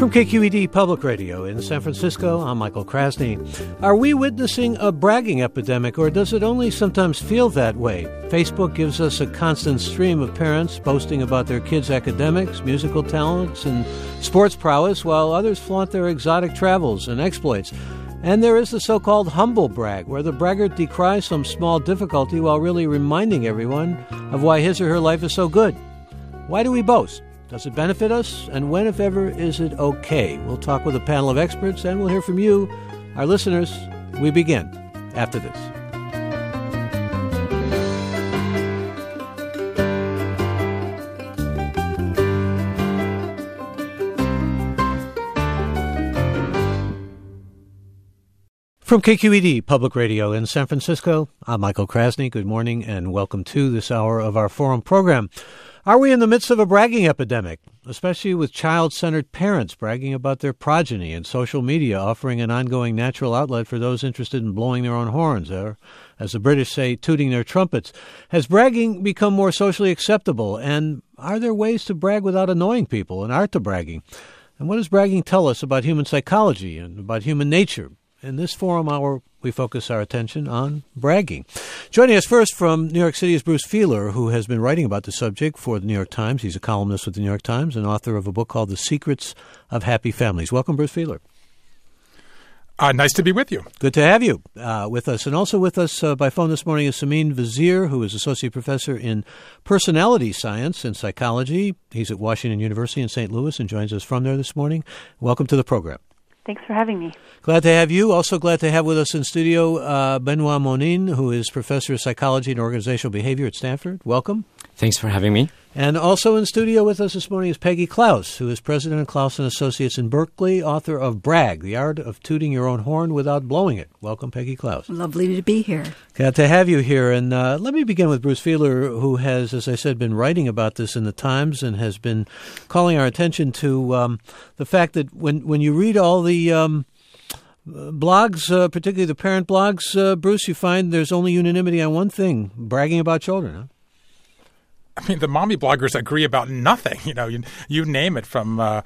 From KQED Public Radio in San Francisco, I'm Michael Krasny. Are we witnessing a bragging epidemic, or does it only sometimes feel that way? Facebook gives us a constant stream of parents boasting about their kids' academics, musical talents, and sports prowess, while others flaunt their exotic travels and exploits. And there is the so-called humble brag, where the braggart decries some small difficulty while really reminding everyone of why his or her life is so good. Why do we boast? Does it benefit us? And when, if ever, is it okay? We'll talk with a panel of experts, and we'll hear from you, our listeners. We begin after this. From KQED Public Radio in San Francisco, I'm Michael Krasny. Good morning and welcome to this hour of our Forum program. Are we in the midst of a bragging epidemic, especially with child-centered parents bragging about their progeny and social media offering an ongoing natural outlet for those interested in blowing their own horns, or, as the British say, tooting their trumpets? Has bragging become more socially acceptable, and are there ways to brag without annoying people, an art to bragging? And what does bragging tell us about human psychology and about human nature? In this Forum Hour, we focus our attention on bragging. Joining us first from New York City is Bruce Feiler, who has been writing about the subject for the New York Times. He's a columnist with the New York Times and author of a book called The Secrets of Happy Families. Welcome, Bruce Feiler. Nice to be with you. Good to have you with us. And also with us by phone this morning is Samin Vazir, who is Associate Professor in Personality Science and Psychology. He's at Washington University in St. Louis and joins us from there this morning. Welcome to the program. Thanks for having me. Glad to have you. Also glad to have with us in studio Benoit Monin, who is Professor of Psychology and Organizational Behavior at Stanford. Welcome. Thanks for having me. And also in studio with us this morning is Peggy Klaus, who is President of Klaus & Associates in Berkeley, author of Brag, The Art of Tooting Your Own Horn Without Blowing It. Welcome, Peggy Klaus. Lovely to be here. Glad to have you here. And let me begin with Bruce Feiler, who has, as I said, been writing about this in the Times and has been calling our attention to the fact that when you read all the blogs, particularly the parent blogs, Bruce, you find there's only unanimity on one thing, bragging about children, huh? I mean, the mommy bloggers agree about nothing. You name it, from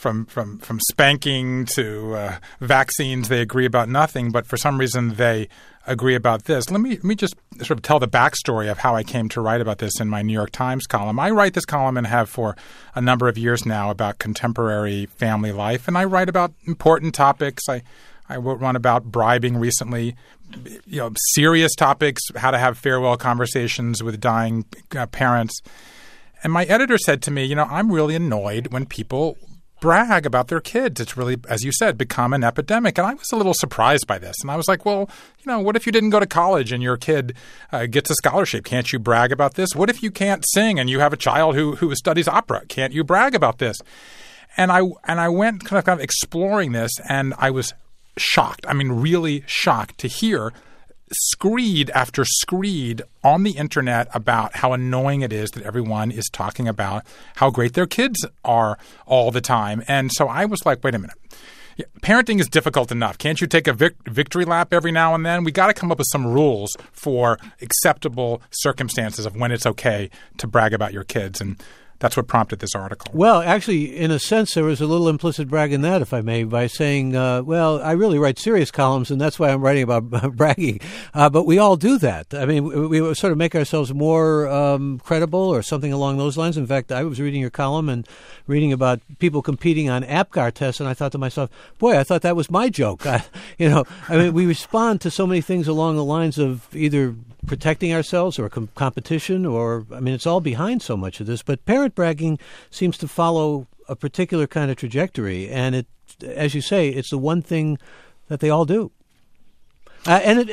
spanking to vaccines. They agree about nothing, but for some reason they agree about this. Let me just sort of tell the backstory of how I came to write about this in my New York Times column. I write this column and have for a number of years now about contemporary family life, and I write about important topics. I wrote one about bribing recently, serious topics, how to have farewell conversations with dying parents. And my editor said to me, I'm really annoyed when people brag about their kids. It's really, as you said, become an epidemic. And I was a little surprised by this. And I was like, well, what if you didn't go to college and your kid gets a scholarship? Can't you brag about this? What if you can't sing and you have a child who studies opera? Can't you brag about this? And I went kind of exploring this, and I was shocked. I mean, really shocked to hear screed after screed on the internet about how annoying it is that everyone is talking about how great their kids are all the time. And so I was like, wait a minute. Parenting is difficult enough. Can't you take a victory lap every now and then? We got to come up with some rules for acceptable circumstances of when it's okay to brag about your kids. And that's what prompted this article. Well, actually, in a sense, there was a little implicit brag in that, if I may, by saying, I really write serious columns, and that's why I'm writing about bragging. But we all do that. I mean, we sort of make ourselves more credible or something along those lines. In fact, I was reading your column and reading about people competing on APGAR tests, and I thought to myself, boy, I thought that was my joke. We respond to so many things along the lines of either protecting ourselves or competition, or, it's all behind so much of this. But parent bragging seems to follow a particular kind of trajectory, and it, as you say, it's the one thing that they all do. Let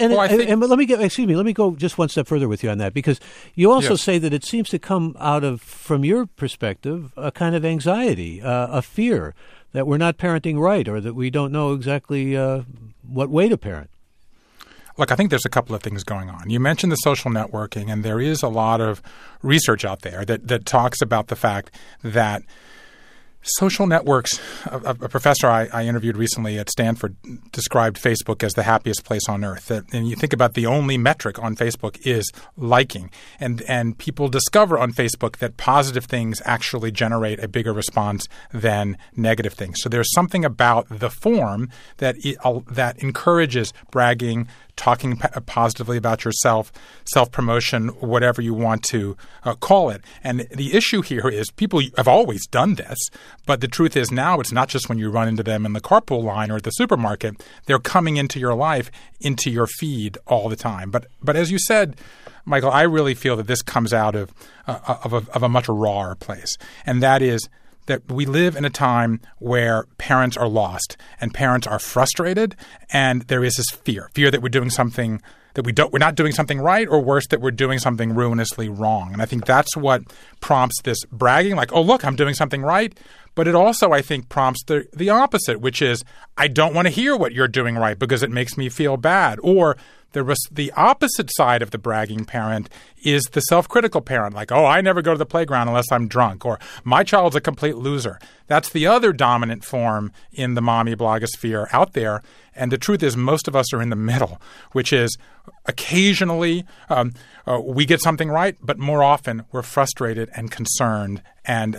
me go just one step further with you on that, because you also say that it seems to come out of, from your perspective, a kind of anxiety, a fear that we're not parenting right, or that we don't know exactly what way to parent. Look, I think there's a couple of things going on. You mentioned the social networking, and there is a lot of research out there that talks about the fact that Social networks, a professor I interviewed recently at Stanford described Facebook as the happiest place on earth. And you think about the only metric on Facebook is liking. And people discover on Facebook that positive things actually generate a bigger response than negative things. So there's something about the form that encourages bragging, talking positively about yourself, self-promotion, whatever you want to call it. And the issue here is people have always done this, but the truth is now it's not just when you run into them in the carpool line or at the supermarket. They're coming into your life, into your feed all the time. But as you said, Michael, I really feel that this comes out of a much rawer place, and that is that we live in a time where parents are lost and parents are frustrated, and there is this fear that we're doing something that we're not doing something right, or worse, that we're doing something ruinously wrong. And I think that's what prompts this bragging, like, oh, look, I'm doing something right. But it also, I think, prompts the opposite, which is I don't want to hear what you're doing right because it makes me feel bad. Or the opposite side of the bragging parent is the self-critical parent, like, oh, I never go to the playground unless I'm drunk, or my child's a complete loser. That's the other dominant form in the mommy blogosphere out there. And the truth is most of us are in the middle, which is occasionally we get something right, but more often we're frustrated and concerned. And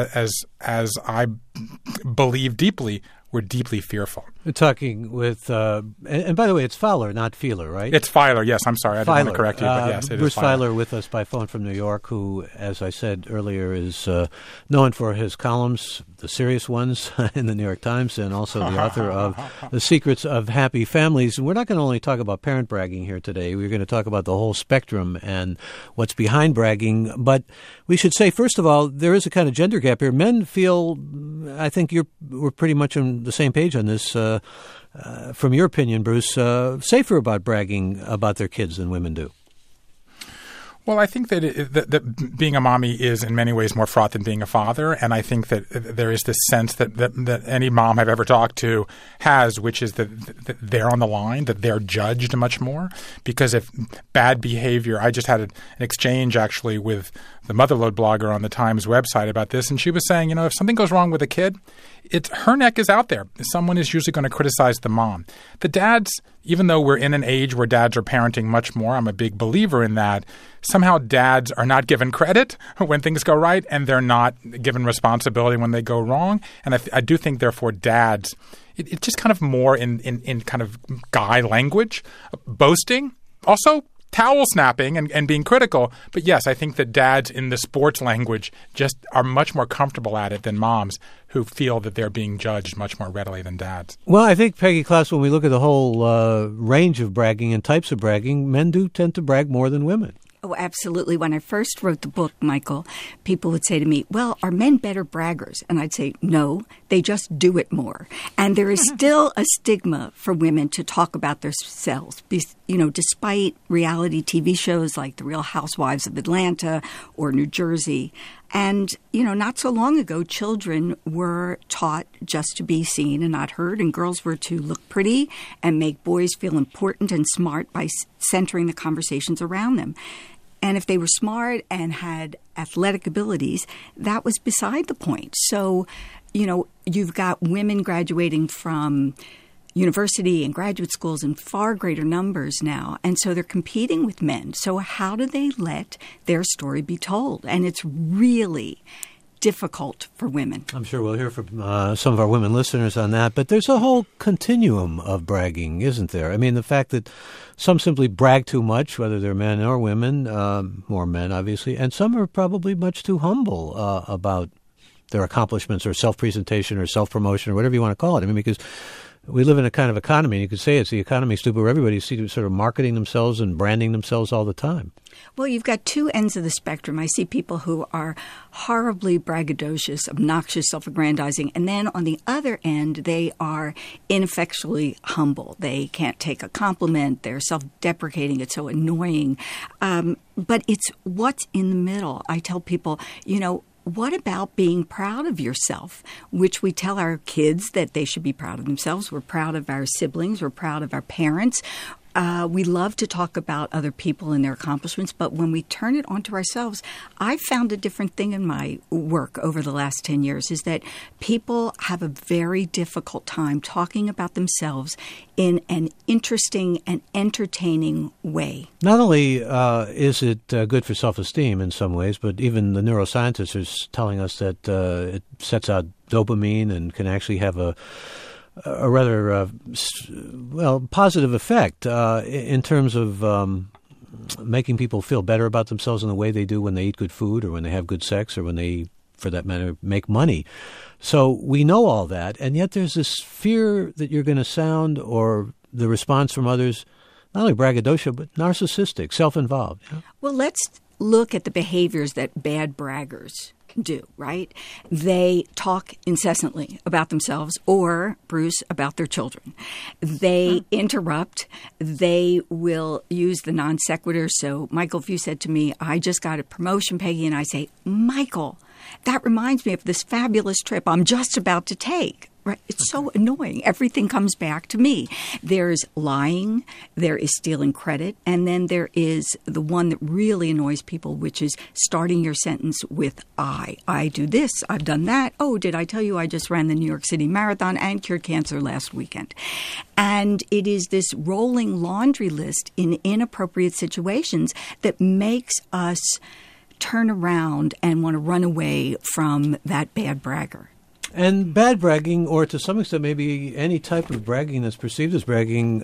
as I believe deeply, we're deeply fearful. We're talking with, and by the way, it's Fowler, not Feeler, right? It's Filer, yes. I'm sorry. I didn't want to correct you, but yes, it Bruce is Filer. Filer with us by phone from New York, who, as I said earlier, is known for his columns, the serious ones in the New York Times, and also the author of The Secrets of Happy Families. And we're not going to only talk about parent bragging here today. We're going to talk about the whole spectrum and what's behind bragging. But we should say, first of all, there is a kind of gender gap here. Men feel, I think we're pretty much on the same page on this, from your opinion, Bruce, safer about bragging about their kids than women do. Well, I think that being a mommy is in many ways more fraught than being a father. And I think that there is this sense that any mom I've ever talked to has, which is that they're on the line, that they're judged much more. Because if bad behavior – I just had an exchange actually with the Motherload blogger on the Times website about this. And she was saying, if something goes wrong with a kid, her neck is out there. Someone is usually going to criticize the mom. The dads, even though we're in an age where dads are parenting much more, I'm a big believer in that, somehow dads are not given credit when things go right, and they're not given responsibility when they go wrong. And I do think, therefore, dads, it's just kind of more in kind of guy language, boasting, also towel snapping and being critical. But yes, I think that dads in the sports language just are much more comfortable at it than moms, who feel that they're being judged much more readily than dads. Well, I think, Peggy Klaus, when we look at the whole range of bragging and types of bragging, men do tend to brag more than women. Oh, absolutely. When I first wrote the book, Michael, people would say to me, well, are men better braggers? And I'd say, no, they just do it more. And there is still a stigma for women to talk about themselves, despite reality TV shows like The Real Housewives of Atlanta or New Jersey. And, not so long ago, children were taught just to be seen and not heard, and girls were to look pretty and make boys feel important and smart by centering the conversations around them. And if they were smart and had athletic abilities, that was beside the point. So, you've got women graduating from university and graduate schools in far greater numbers now. And so they're competing with men. So how do they let their story be told? And it's really difficult for women. I'm sure we'll hear from some of our women listeners on that. But there's a whole continuum of bragging, isn't there? I mean, the fact that some simply brag too much, whether they're men or women, more men, obviously, and some are probably much too humble about their accomplishments or self-presentation or self-promotion or whatever you want to call it. I mean, because we live in a kind of economy, and you could say it's the economy, stupid, where everybody sees sort of marketing themselves and branding themselves all the time. Well, you've got two ends of the spectrum. I see people who are horribly braggadocious, obnoxious, self-aggrandizing, and then on the other end, they are ineffectually humble. They can't take a compliment. They're self-deprecating. It's so annoying. But it's what's in the middle. I tell people, what about being proud of yourself, which we tell our kids that they should be proud of themselves. We're proud of our siblings. We're proud of our parents. we love to talk about other people and their accomplishments, but when we turn it onto ourselves, I've found a different thing in my work over the last 10 years is that people have a very difficult time talking about themselves in an interesting and entertaining way. Not only is it good for self-esteem in some ways, but even the neuroscientists are telling us that it sets out dopamine and can actually have a rather positive effect in terms of making people feel better about themselves in the way they do when they eat good food or when they have good sex or when they, for that matter, make money. So we know all that, and yet there's this fear that you're going to sound, or the response from others, not only braggadocio, but narcissistic, self-involved. You know? Well, let's look at the behaviors that bad braggers do, right? They talk incessantly about themselves or, Bruce, about their children. They interrupt. They will use the non sequitur. So, Michael, if you said to me, I just got a promotion, Peggy, and I say, Michael, that reminds me of this fabulous trip I'm just about to take. Right? It's so annoying. Everything comes back to me. There's lying, there is stealing credit, and then there is the one that really annoys people, which is starting your sentence with I. I do this, I've done that. Oh, did I tell you I just ran the New York City Marathon and cured cancer last weekend? And it is this rolling laundry list in inappropriate situations that makes us turn around and want to run away from that bad bragger. And bad bragging, or to some extent maybe any type of bragging that's perceived as bragging,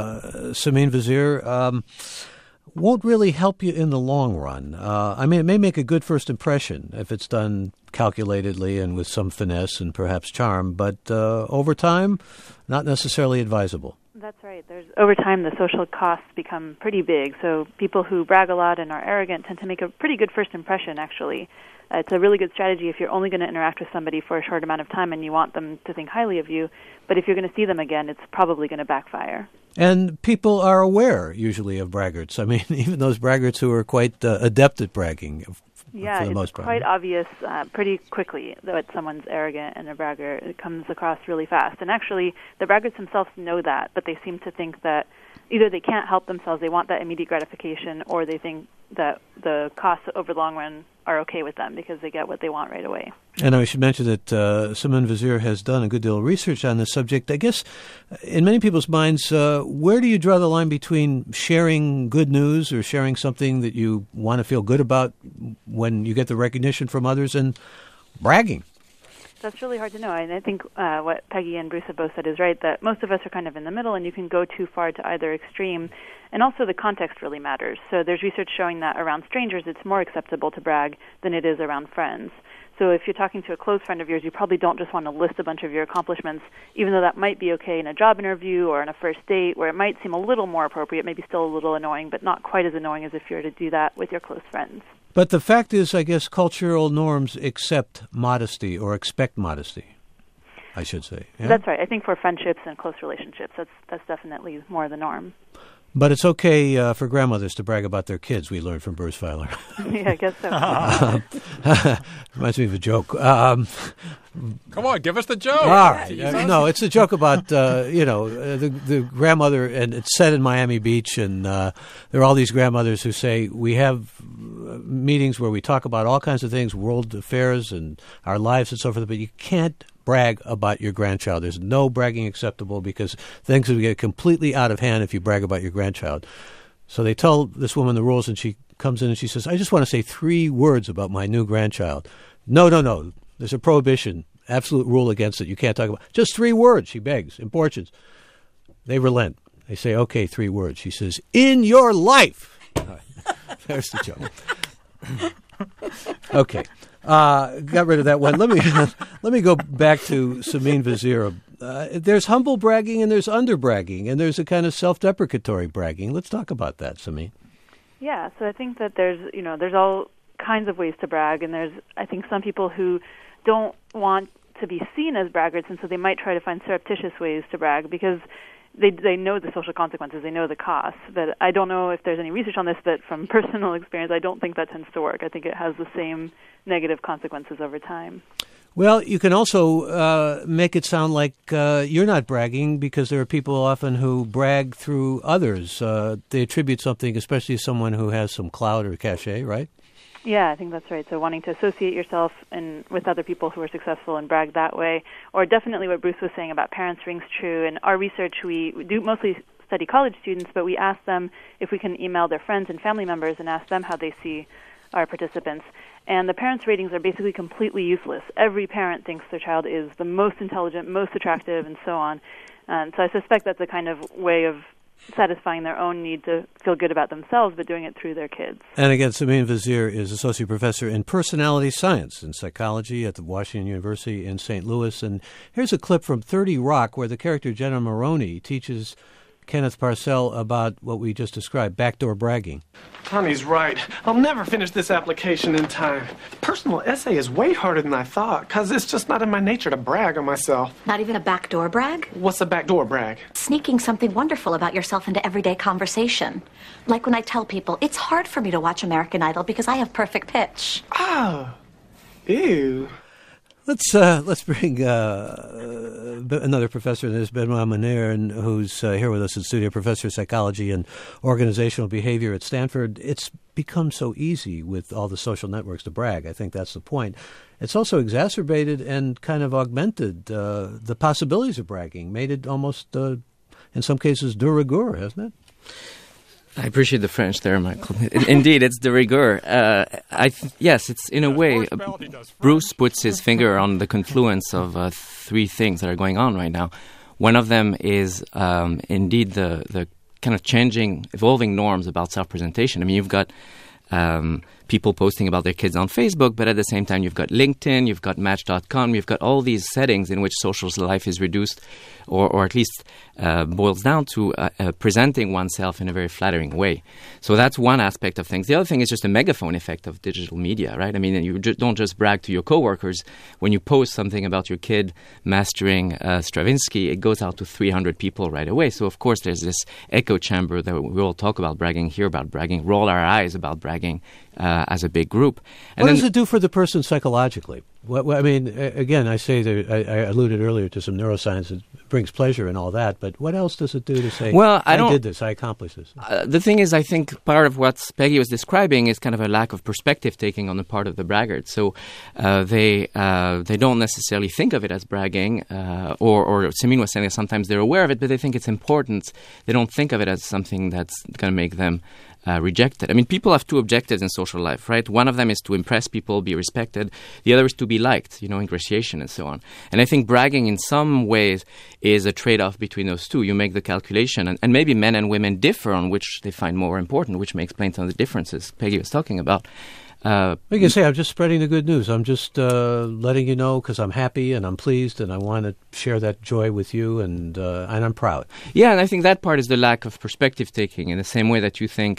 Samin Vazire, won't really help you in the long run. I mean, it may make a good first impression if it's done calculatedly and with some finesse and perhaps charm, but over time, not necessarily advisable. That's right. Over time, the social costs become pretty big. So people who brag a lot and are arrogant tend to make a pretty good first impression, actually. It's a really good strategy if you're only going to interact with somebody for a short amount of time and you want them to think highly of you. But if you're going to see them again, it's probably going to backfire. And people are aware, usually, of braggarts. I mean, even those braggarts who are quite adept at bragging. Yeah, for the it's most part. Quite obvious pretty quickly that someone's arrogant and a braggart. It comes across really fast. And actually, the braggarts themselves know that, but they seem to think that either they can't help themselves, they want that immediate gratification, or they think that the costs over the long run are okay with them because they get what they want right away. And I should mention that Samin Vazire has done a good deal of research on this subject. I guess in many people's minds, where do you draw the line between sharing good news or sharing something that you want to feel good about when you get the recognition from others and bragging? That's really hard to know. And I think what Peggy and Bruce have both said is right, that most of us are kind of in the middle, and you can go too far to either extreme. And also the context really matters. So there's research showing that around strangers, it's more acceptable to brag than it is around friends. So if you're talking to a close friend of yours, you probably don't just want to list a bunch of your accomplishments, even though that might be okay in a job interview or in a first date, where it might seem a little more appropriate, maybe still a little annoying, but not quite as annoying as if you were to do that with your close friends. But the fact is, I guess, cultural norms accept modesty or expect modesty, I should say. Yeah? That's right. I think for friendships and close relationships, that's definitely more the norm. But it's okay for grandmothers to brag about their kids, we learned from Bruce Feiler. Yeah, I guess so. Reminds me of a joke. Come on, give us the joke. All right. No, it's a joke about, the grandmother, and it's set in Miami Beach, and there are all these grandmothers who say, we have meetings where we talk about all kinds of things, world affairs and our lives and so forth, but you can't brag about your grandchild. There's no bragging acceptable because things will get completely out of hand if you brag about your grandchild. So they tell this woman the rules, and she comes in and she says, I just want to say 3 words about my new grandchild. No. There's a prohibition, absolute rule against it. You can't talk about just 3 words, she begs, importunes. They relent. They say, okay, 3 words. She says, in your life. All right. There's the joke. Okay. Got rid of that one. Let me go back to Samin Vazire. There's humble bragging and there's under bragging, and there's a kind of self-deprecatory bragging. Let's talk about that, Samin. Yeah, so I think that there's all kinds of ways to brag, and I think some people who don't want to be seen as braggarts, and so they might try to find surreptitious ways to brag because they know the social consequences, they know the costs. But I don't know if there's any research on this, but from personal experience, I don't think that tends to work. I think it has the same negative consequences over time. Well, you can also make it sound like you're not bragging, because there are people often who brag through others. They attribute something, especially someone who has some clout or cachet, right? Yeah, I think that's right. So wanting to associate yourself with other people who are successful and brag that way, or definitely what Bruce was saying about parents rings true. In our research, we do mostly study college students, but we ask them if we can email their friends and family members and ask them how they see our participants. And the parents' ratings are basically completely useless. Every parent thinks their child is the most intelligent, most attractive, and so on. And so I suspect that's a kind of way of satisfying their own need to feel good about themselves, but doing it through their kids. And again, Samin Vazire is Associate Professor in Personality Science and Psychology at the Washington University in St. Louis. And here's a clip from 30 Rock where the character Jenna Maroney teaches Kenneth Parcell about what we just described, backdoor bragging. Connie's right. I'll never finish this application in time. Personal essay is way harder than I thought, because it's just not in my nature to brag on myself. Not even a backdoor brag? What's a backdoor brag? Sneaking something wonderful about yourself into everyday conversation. Like when I tell people, it's hard for me to watch American Idol because I have perfect pitch. Oh. Ew. Let's bring another professor in this, Benoit Manère, who's here with us in studio, professor of psychology and organizational behavior at Stanford. It's become so easy with all the social networks to brag. I think that's the point. It's also exacerbated and kind of augmented the possibilities of bragging, made it almost, in some cases, de rigueur, hasn't it? I appreciate the French there, Michael. Indeed, it's de rigueur. Yes, it's in a way. Bruce puts his finger on the confluence of three things that are going on right now. One of them is indeed the kind of changing, evolving norms about self-presentation. I mean, you've got people posting about their kids on Facebook, but at the same time, you've got LinkedIn, you've got Match.com, you've got all these settings in which social life is reduced, or at least boils down to presenting oneself in a very flattering way. So that's one aspect of things. The other thing is just a megaphone effect of digital media, right? I mean, you don't just brag to your coworkers. When you post something about your kid mastering Stravinsky, it goes out to 300 people right away. So, of course, there's this echo chamber that we all talk about bragging, hear about bragging, roll our eyes about bragging as a big group. And what does it do for the person psychologically? I mean, again, I say that I alluded earlier to some neuroscience that brings pleasure and all that, but what else does it do to say, well, I did this, I accomplished this? The thing is, I think part of what Peggy was describing is kind of a lack of perspective taking on the part of the braggart. So they don't necessarily think of it as bragging, or Samin was saying that sometimes they're aware of it, but they think it's important. They don't think of it as something that's going to make them rejected. I mean, people have two objectives in social life, right? One of them is to impress people, be respected. The other is to be liked, ingratiation and so on. And I think bragging in some ways is a trade-off between those two. You make the calculation, and maybe men and women differ on which they find more important, which may explain some of the differences Peggy was talking about. You can say, I'm just spreading the good news. I'm just letting you know because I'm happy and I'm pleased and I want to share that joy with you and I'm proud. Yeah, and I think that part is the lack of perspective taking, in the same way that you think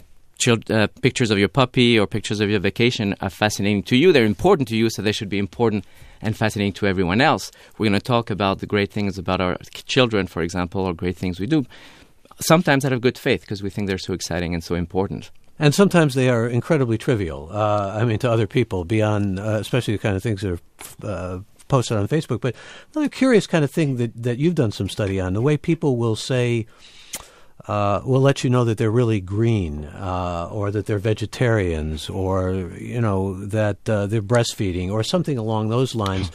pictures of your puppy or pictures of your vacation are fascinating to you. They're important to you, so they should be important and fascinating to everyone else. We're going to talk about the great things about our children, for example, or great things we do, sometimes out of good faith because we think they're so exciting and so important. And sometimes they are incredibly trivial, to other people, beyond especially the kind of things that are posted on Facebook. But another curious kind of thing that you've done some study on, the way people will say, will let you know that they're really green, or that they're vegetarians, or, that they're breastfeeding, or something along those lines.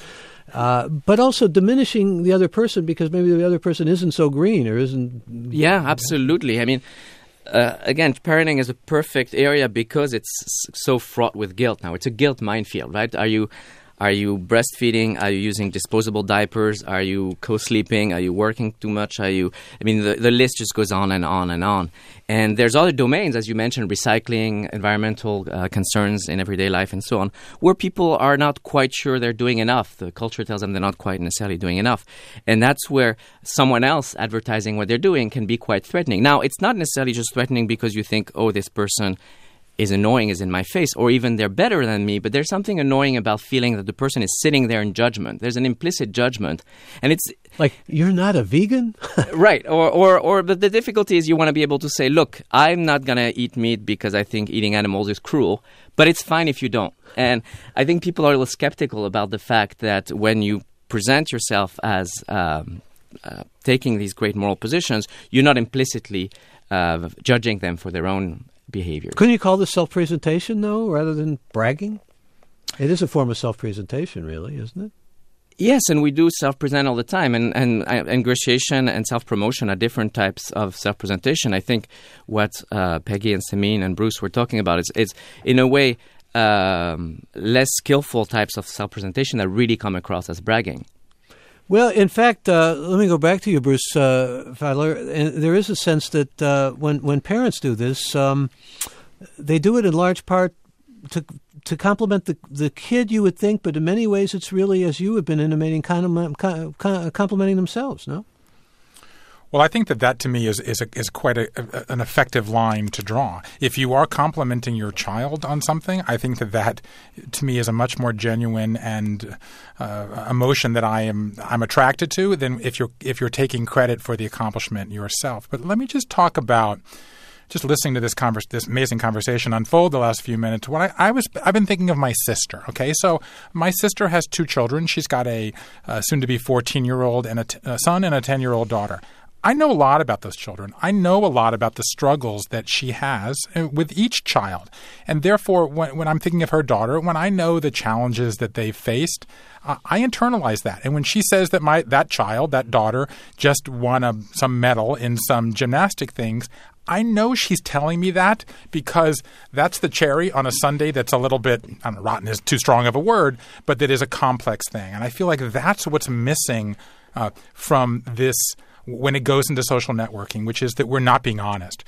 But also diminishing the other person because maybe the other person isn't so green or isn't... Yeah, absolutely. I mean... again, parenting is a perfect area because it's so fraught with guilt now. It's a guilt minefield, right? Are you breastfeeding? Are you using disposable diapers? Are you co-sleeping? Are you working too much? The list just goes on and on and on. And there's other domains, as you mentioned, recycling, environmental concerns in everyday life and so on, where people are not quite sure they're doing enough. The culture tells them they're not quite necessarily doing enough. And that's where someone else advertising what they're doing can be quite threatening. Now, it's not necessarily just threatening because you think, oh, this person is annoying is in my face, or even they're better than me, but there's something annoying about feeling that the person is sitting there in judgment. There's an implicit judgment. And it's like, you're not a vegan? Right. Or but the difficulty is you want to be able to say, look, I'm not going to eat meat because I think eating animals is cruel, but it's fine if you don't. And I think people are a little skeptical about the fact that when you present yourself as taking these great moral positions, you're not implicitly judging them for their own behavior. Couldn't you call this self-presentation, though, rather than bragging? It is a form of self-presentation, really, isn't it? Yes, and we do self-present all the time, and ingratiation and self-promotion are different types of self-presentation. I think what Peggy and Samin and Bruce were talking about is in a way, less skillful types of self-presentation that really come across as bragging. Well, in fact, let me go back to you, Bruce Feiler. And there is a sense that when parents do this, they do it in large part to compliment the kid, you would think, but in many ways it's really, as you have been intimating, complimenting themselves, no? Well, I think that to me is quite an effective line to draw. If you are complimenting your child on something, I think that to me is a much more genuine and emotion that I'm attracted to than if you're taking credit for the accomplishment yourself. But let me just talk about, just listening to this amazing conversation unfold the last few minutes, I've been thinking of my sister. Okay, so my sister has 2 children. She's got a soon-to-be 14-year-old and a son and a 10-year-old daughter. I know a lot about those children. I know a lot about the struggles that she has with each child. And therefore, when I'm thinking of her daughter, when I know the challenges that they've faced, I internalize that. And when she says that that daughter, just won some medal in some gymnastic things, I know she's telling me that because that's the cherry on a sundae that's a little bit, I don't know, rotten is too strong of a word, but that is a complex thing. And I feel like that's what's missing from this when it goes into social networking, which is that we're not being honest.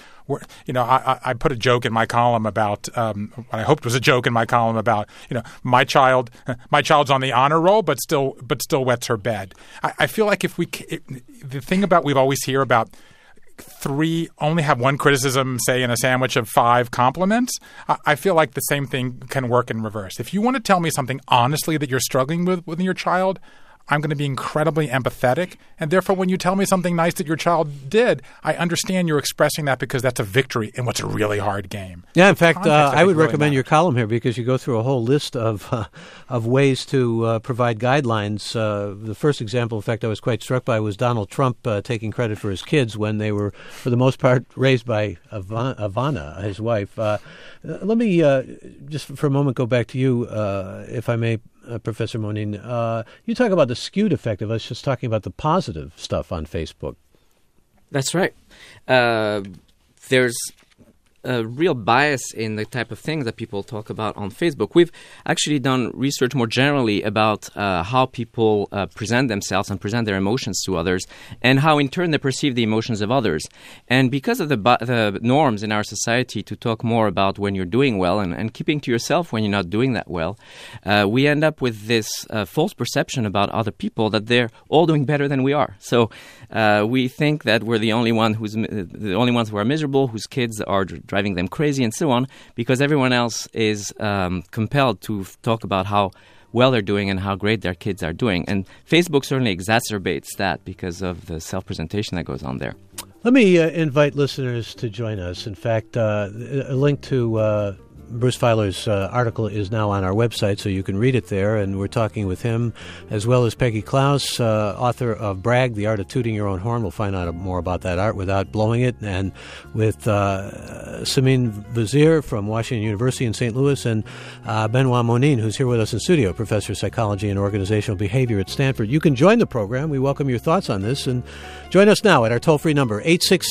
I put a joke in my column about what I hoped was a joke in my column about my child's on the honor roll, but still wets her bed. I feel like the thing about we always hear about 3 only have 1 criticism, say in a sandwich of 5 compliments. I feel like the same thing can work in reverse. If you want to tell me something honestly that you're struggling with your child, I'm going to be incredibly empathetic. And therefore, when you tell me something nice that your child did, I understand you're expressing that because that's a victory in what's a really hard game. Yeah, in fact, I would recommend your column here because you go through a whole list of ways to provide guidelines. The first example, in fact, I was quite struck by was Donald Trump taking credit for his kids when they were, for the most part, raised by Ivana, his wife. Let me just for a moment go back to you, if I may, Professor Monin. You talk about the skewed effect of us just talking about the positive stuff on Facebook. That's right. There's a real bias in the type of things that people talk about on Facebook. We've actually done research more generally about how people present themselves and present their emotions to others and how in turn they perceive the emotions of others. And because of the norms in our society to talk more about when you're doing well and keeping to yourself when you're not doing that well, we end up with this false perception about other people that they're all doing better than we are. So we think that we're the only ones who are miserable, whose kids are driving them crazy and so on, because everyone else is compelled to talk about how well they're doing and how great their kids are doing. And Facebook certainly exacerbates that because of the self-presentation that goes on there. Let me invite listeners to join us. In fact, a link to Bruce Feiler's article is now on our website, so you can read it there. And we're talking with him, as well as Peggy Klaus, author of Brag, The Art of Tooting Your Own Horn. We'll find out more about that art without blowing it. And with Samin Vazir from Washington University in St. Louis, and Benoit Monin, who's here with us in studio, professor of psychology and organizational behavior at Stanford. You can join the program. We welcome your thoughts on this. And join us now at our toll-free number,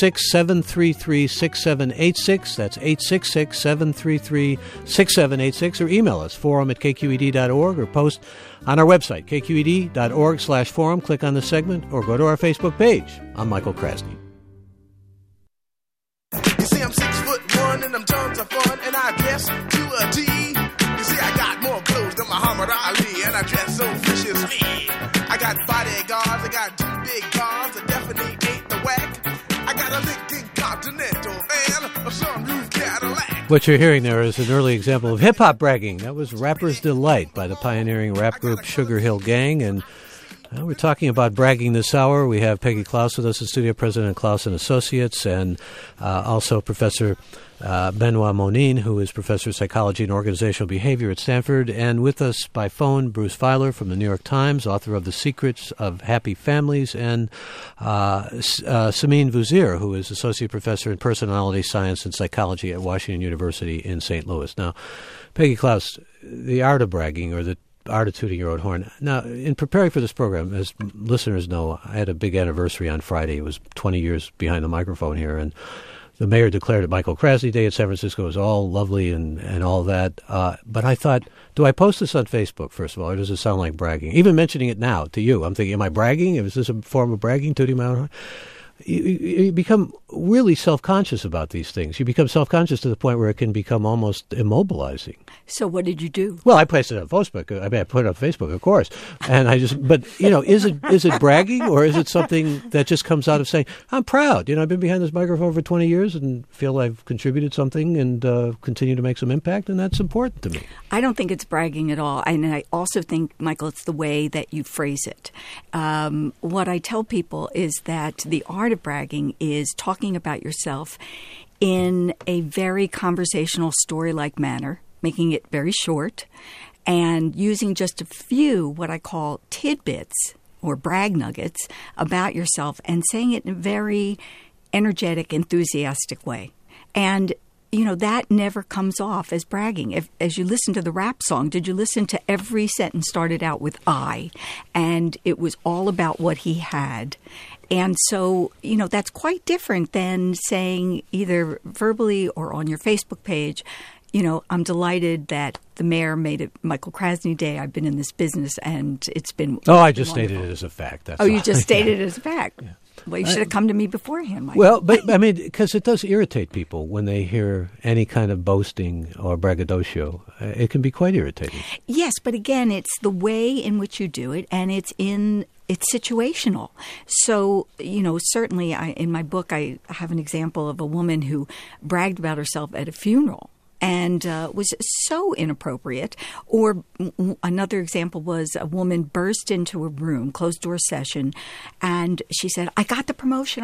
866-733-6786. That's 866-733-6786, or email us, forum@kqed.org, or post on our website, kqed.org/forum. Click on the segment, or go to our Facebook page. I'm Michael Krasny. You see, I'm 6'1" and I'm tons of fun, and I dress to a T. You see, I got more clothes than Muhammad Ali, and I dress so viciously. I got bodyguards, I got 2 big cars, I definitely ain't the whack. I got a Lincoln Continental and a sunroof Cadillac. What you're hearing there is an early example of hip-hop bragging. That was Rapper's Delight by the pioneering rap group Sugar Hill Gang. And we're talking about bragging this hour. We have Peggy Klaus with us, the studio president of Klaus & Associates, and also Professor Benoit Monin, who is professor of psychology and organizational behavior at Stanford. And with us by phone, Bruce Feiler from the New York Times, author of The Secrets of Happy Families, and Samin Vouzier, who is associate professor in personality science and psychology at Washington University in St. Louis. Now, Peggy Klaus, the art of bragging, or the art of tooting your own horn. Now, in preparing for this program, as listeners know, I had a big anniversary on Friday. It was 20 years behind the microphone here, and the mayor declared it Michael Krasny Day at San Francisco. It was all lovely and all that. But I thought, do I post this on Facebook, first of all, or does it sound like bragging? Even mentioning it now to you, I'm thinking, am I bragging? Is this a form of bragging, tooting my own horn? You become really self-conscious about these things. You become self-conscious to the point where it can become almost immobilizing. So what did you do? Well, I placed it on Facebook. I mean, I put it on Facebook, of course. And but is it bragging, or is it something that just comes out of saying, I'm proud. I've been behind this microphone for 20 years and feel I've contributed something and continue to make some impact, and that's important to me. I don't think it's bragging at all. And I also think, Michael, it's the way that you phrase it. What I tell people is that the art of bragging is talking about yourself in a very conversational, story-like manner, making it very short, and using just a few what I call tidbits or brag nuggets about yourself and saying it in a very energetic, enthusiastic way. And that never comes off as bragging. As you listen to the rap song, did you listen to every sentence started out with I? And it was all about what he had. And so, that's quite different than saying either verbally or on your Facebook page, I'm delighted that the mayor made it Michael Krasny Day. I've been in this business, and it's been I just stated it as a fact. That's you just stated it as a fact. Yeah. Well, you should have come to me beforehand, Michael. Well, but I mean, because it does irritate people when they hear any kind of boasting or braggadocio. It can be quite irritating. Yes, but again, it's the way in which you do it, and it's situational. So, certainly in my book, I have an example of a woman who bragged about herself at a funeral and was so inappropriate. Or another example was a woman burst into a room, closed-door session, and she said, I got the promotion.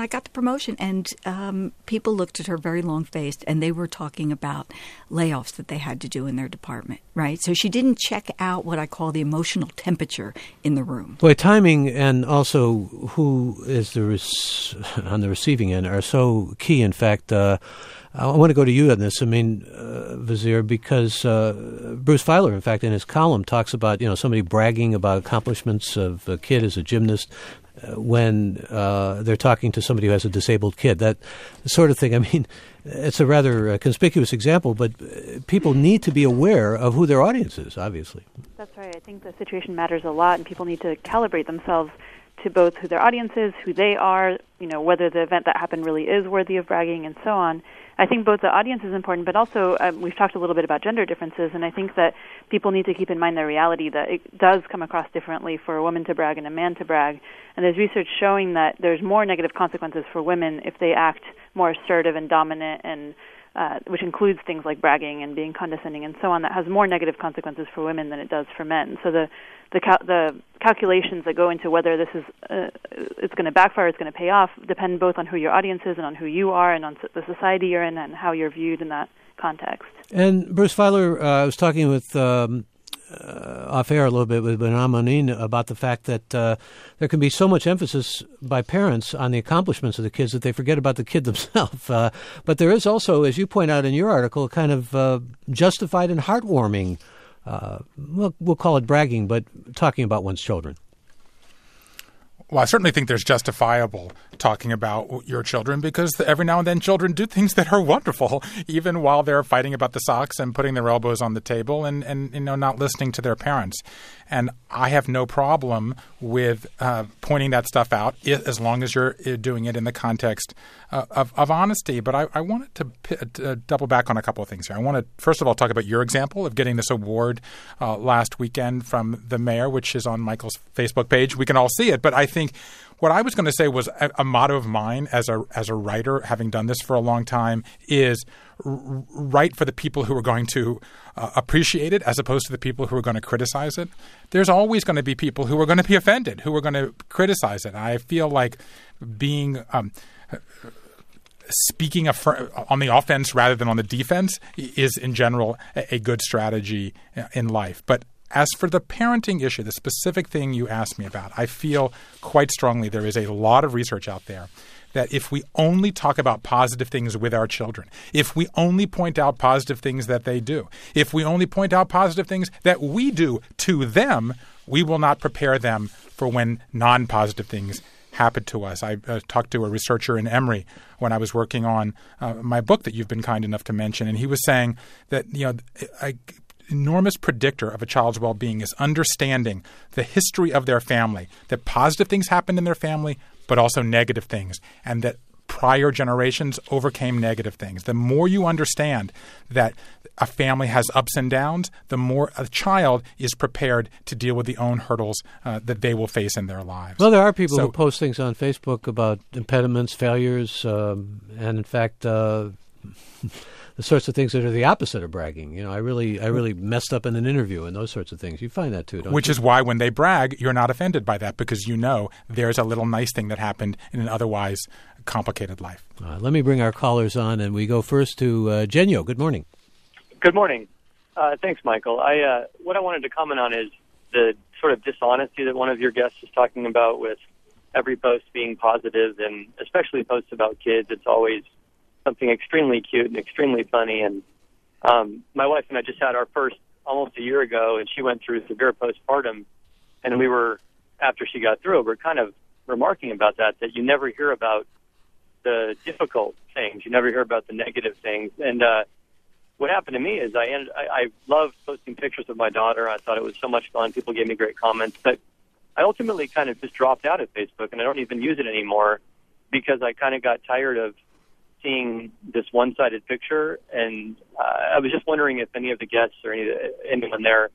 And people looked at her very long-faced, and they were talking about layoffs that they had to do in their department, right? So she didn't check out what I call the emotional temperature in the room. Boy, timing and also who is on the receiving end are so key. In fact, I want to go to you on this, Vouzier, because Bruce Feiler, in fact, in his column talks about, somebody bragging about accomplishments of a kid as a gymnast when they're talking to somebody who has a disabled kid. That sort of thing. It's a rather conspicuous example, but people need to be aware of who their audience is, obviously. That's right. I think the situation matters a lot, and people need to calibrate themselves to both who their audience is, who they are, whether the event that happened really is worthy of bragging, and so on. I think both the audience is important, but also we've talked a little bit about gender differences, and I think that people need to keep in mind the reality that it does come across differently for a woman to brag and a man to brag. And there's research showing that there's more negative consequences for women if they act more assertive and dominant, and which includes things like bragging and being condescending and so on. That has more negative consequences for women than it does for men. So the calculations that go into whether this is it's going to backfire, it's going to pay off, depend both on who your audience is and on who you are and on the society you're in and how you're viewed in that context. And Bruce Feiler, I was talking with off air a little bit with Benoit Monin about the fact that there can be so much emphasis by parents on the accomplishments of the kids that they forget about the kid themselves. But there is also, as you point out in your article, kind of justified and heartwarming, we'll call it bragging, but talking about one's children. Well, I certainly think there's justifiable talking about your children, because every now and then children do things that are wonderful, even while they're fighting about the socks and putting their elbows on the table and not listening to their parents. And I have no problem with pointing that stuff out as long as you're doing it in the context of honesty. But I wanted to double back on a couple of things here. I want to, first of all, talk about your example of getting this award last weekend from the mayor, which is on Michael's Facebook page. We can all see it. But I think what I was going to say was a motto of mine as a writer, having done this for a long time, is write for the people who are going to appreciate it as opposed to the people who are going to criticize it. There's always going to be people who are going to be offended, who are going to criticize it. I feel like being speaking on the offense rather than on the defense is, in general, a good strategy in life. But as for the parenting issue, the specific thing you asked me about, I feel quite strongly there is a lot of research out there that if we only talk about positive things with our children, if we only point out positive things that they do, if we only point out positive things that we do to them, we will not prepare them for when non-positive things happen to us. I talked to a researcher in Emory when I was working on my book that you've been kind enough to mention, and he was saying that an enormous predictor of a child's well-being is understanding the history of their family, that positive things happened in their family, but also negative things, and that prior generations overcame negative things. The more you understand that a family has ups and downs, the more a child is prepared to deal with the own hurdles that they will face in their lives. Well, there are people who post things on Facebook about impediments, failures, and in fact, the sorts of things that are the opposite of bragging. I really messed up in an interview and those sorts of things. You find that too, don't you? Which is why when they brag, you're not offended by that because you know there's a little nice thing that happened in an otherwise complicated life. Let me bring our callers on, and we go first to Genyo. Good morning. Good morning. Thanks, Michael. What I wanted to comment on is the sort of dishonesty that one of your guests is talking about with every post being positive, and especially posts about kids. It's always something extremely cute and extremely funny. And my wife and I just had our first almost a year ago, and she went through severe postpartum. And we were, after she got through it, we're kind of remarking about that you never hear about the difficult things. You never hear about the negative things. And what happened to me is I loved posting pictures of my daughter. I thought it was so much fun. People gave me great comments. But I ultimately kind of just dropped out of Facebook, and I don't even use it anymore because I kind of got tired of seeing this one-sided picture. And I was just wondering if any of the guests or anyone there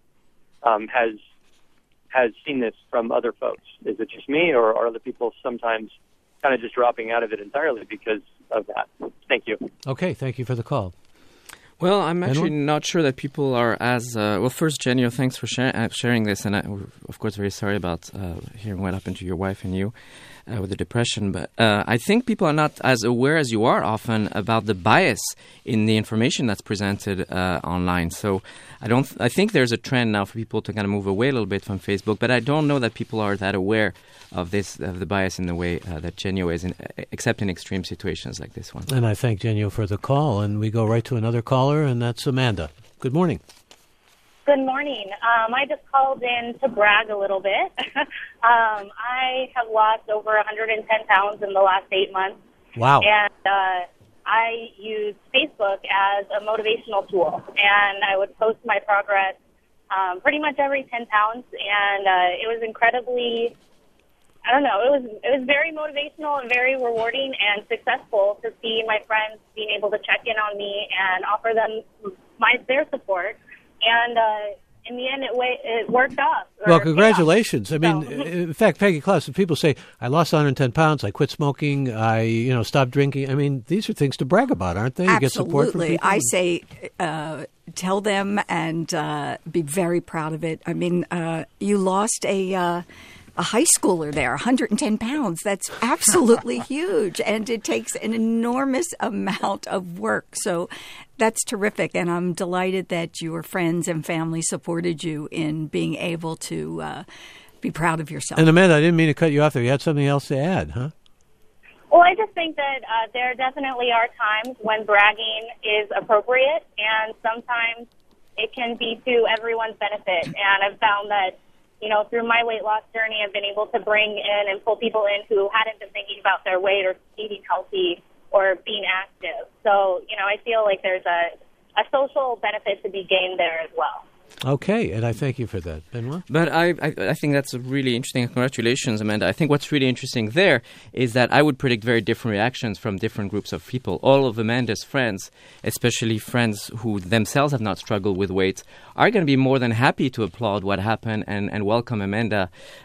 has seen this from other folks. Is it just me, or are other people sometimes kind of just dropping out of it entirely because of that? Thank you. Okay, thank you for the call. Well, I'm actually not sure that people are as... first, Genyo, thanks for sharing this. And we're, of course, very sorry about hearing what happened to your wife and you with the depression. But I think people are not as aware as you are often about the bias in the information that's presented online. So I think there's a trend now for people to kind of move away a little bit from Facebook. But I don't know that people are that aware of the bias in the way that Genyo is, except in extreme situations like this one. And I thank Genyo for the call. And we go right to another caller, and that's Amanda. Good morning. Good morning. I just called in to brag a little bit. I have lost over 110 pounds in the last 8 months. Wow. And I use Facebook as a motivational tool. And I would post my progress pretty much every 10 pounds. And it was incredibly... I don't know. It was very motivational and very rewarding and successful to see my friends being able to check in on me and offer them their support. And in the end, it worked out. Well, congratulations. I mean, in fact, Peggy Klaus, if people say, I lost 110 pounds, I quit smoking, I stopped drinking, I mean, these are things to brag about, aren't they? Absolutely. You get support from people. I say tell them and be very proud of it. I mean, you lost a high schooler there, 110 pounds. That's absolutely huge. And it takes an enormous amount of work. So that's terrific. And I'm delighted that your friends and family supported you in being able to be proud of yourself. And Amanda, I didn't mean to cut you off there. You had something else to add, huh? Well, I just think that there definitely are times when bragging is appropriate. And sometimes it can be to everyone's benefit. And I've found that through my weight loss journey, I've been able to bring in and pull people in who hadn't been thinking about their weight or eating healthy or being active. So, I feel like there's a social benefit to be gained there as well. Okay, and I thank you for that. Benoit? But I think that's really interesting. Congratulations, Amanda. I think what's really interesting there is that I would predict very different reactions from different groups of people. All of Amanda's friends, especially friends who themselves have not struggled with weight, are going to be more than happy to applaud what happened and welcome Amanda.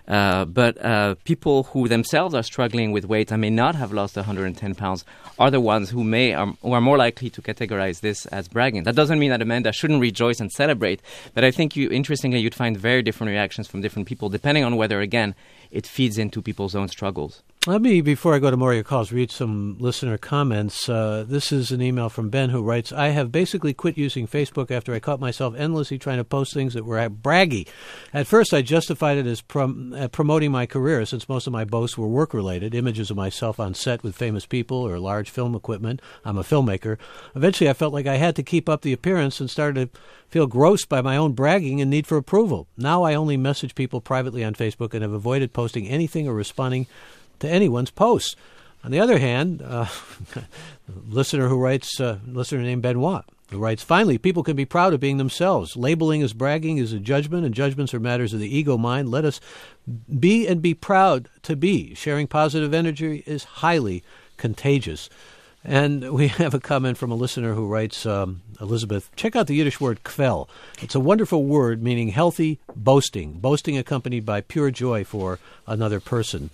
But people who themselves are struggling with weight and may not have lost 110 pounds are the ones who are more likely to categorize this as bragging. That doesn't mean that Amanda shouldn't rejoice and celebrate, but I think interestingly, you'd find very different reactions from different people, depending on whether, again, it feeds into people's own struggles. Let me, before I go to more of your calls, read some listener comments. This is an email from Ben who writes, I have basically quit using Facebook after I caught myself endlessly trying to post things that were braggy. At first, I justified it as promoting my career, since most of my posts were work-related, images of myself on set with famous people or large film equipment. I'm a filmmaker. Eventually, I felt like I had to keep up the appearance and started to feel grossed by my own bragging and need for approval. Now I only message people privately on Facebook and have avoided posting anything or responding to anyone's posts. On the other hand, listener named Benoit, who writes, finally, people can be proud of being themselves. Labeling as bragging is a judgment, and judgments are matters of the ego mind. Let us be and be proud to be. Sharing positive energy is highly contagious. And we have a comment from a listener who writes, Elizabeth, check out the Yiddish word kvel. It's a wonderful word meaning healthy boasting accompanied by pure joy for another person.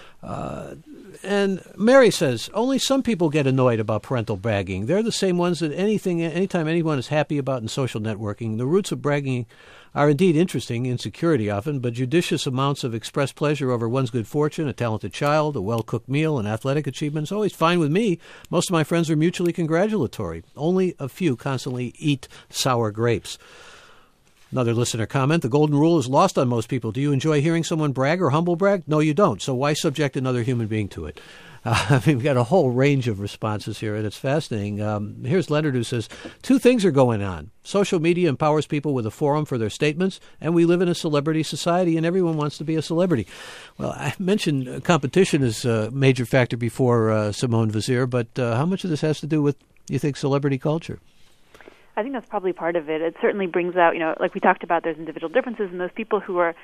And Mary says, only some people get annoyed about parental bragging. They're the same ones that anytime anyone is happy about in social networking. The roots of bragging are indeed interesting, insecurity often, but judicious amounts of expressed pleasure over one's good fortune, a talented child, a well-cooked meal, and athletic achievements, always fine with me. Most of my friends are mutually congratulatory. Only a few constantly eat sour grapes. Another listener comment, the golden rule is lost on most people. Do you enjoy hearing someone brag or humble brag? No, you don't. So why subject another human being to it? We've got a whole range of responses here, and it's fascinating. Here's Leonard who says, two things are going on. Social media empowers people with a forum for their statements, and we live in a celebrity society, and everyone wants to be a celebrity. Well, I mentioned competition as a major factor before, Simone Vazir, but how much of this has to do with, you think, celebrity culture? I think that's probably part of it. It certainly brings out, like we talked about, there's individual differences, and those people who are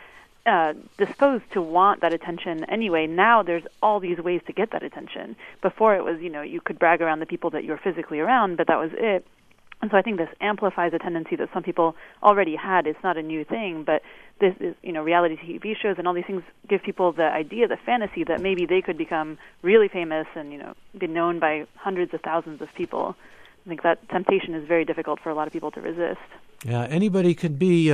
disposed to want that attention anyway, now there's all these ways to get that attention. Before it was, you could brag around the people that you were physically around, but that was it. And so I think this amplifies a tendency that some people already had. It's not a new thing, but this is, reality TV shows and all these things give people the idea, the fantasy that maybe they could become really famous and, be known by hundreds of thousands of people. I think that temptation is very difficult for a lot of people to resist. Yeah, anybody could be,